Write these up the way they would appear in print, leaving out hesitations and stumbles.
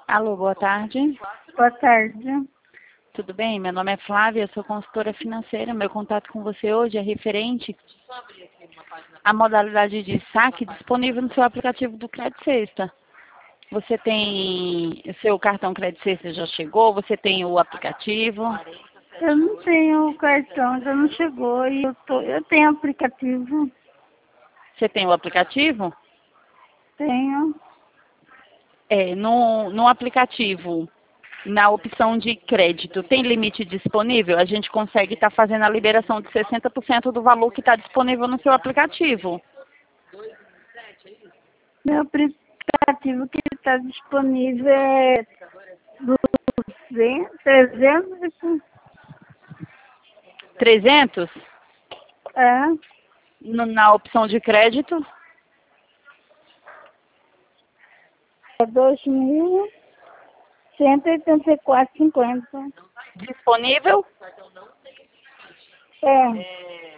Alô, boa tarde. Boa tarde. Tudo bem? Meu nome é Flávia, sou consultora financeira. Meu contato com você hoje é referente à modalidade de saque disponível no seu aplicativo do Crédito Sexta. Você tem... O seu cartão Crédito Sexta já chegou? Você tem o aplicativo? Eu não tenho o cartão, ainda não chegou e eu tenho aplicativo. Você tem o aplicativo? Tenho. No aplicativo, na opção de crédito, tem limite disponível? A gente consegue estar fazendo a liberação de 60% do valor que está disponível no seu aplicativo. Meu aplicativo que está disponível é 300. 300? É, Na opção de crédito? é 2.184,50. Disponível? É,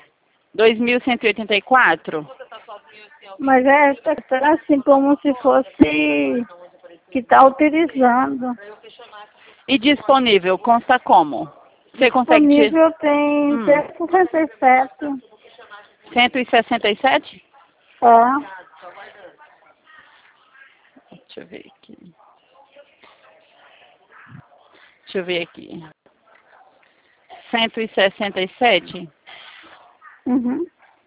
2.184? mas tá assim como se fosse que está autorizando. E disponível, consta como? Você consegue tirar Disponível tem 167. 167? É. Deixa eu ver aqui. Deixa eu ver aqui. 167? Uhum.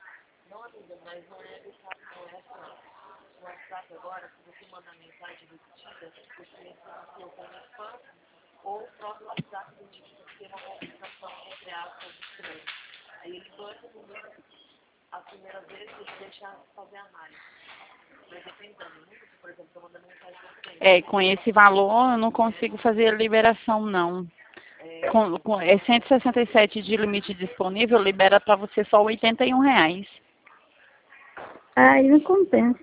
Com esse valor eu não consigo fazer a liberação, não. É 167 de limite disponível, libera para você só R$ 81. Aí não compensa.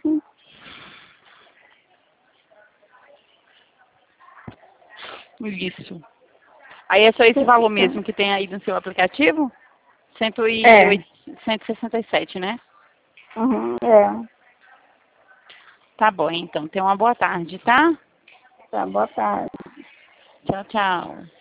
Isso. Aí é só esse valor mesmo que tem aí no seu aplicativo? É. 167, né? Uhum, é. Tá bom, então. Tenha uma boa tarde, tá? Tá, boa tarde. Tchau, tchau.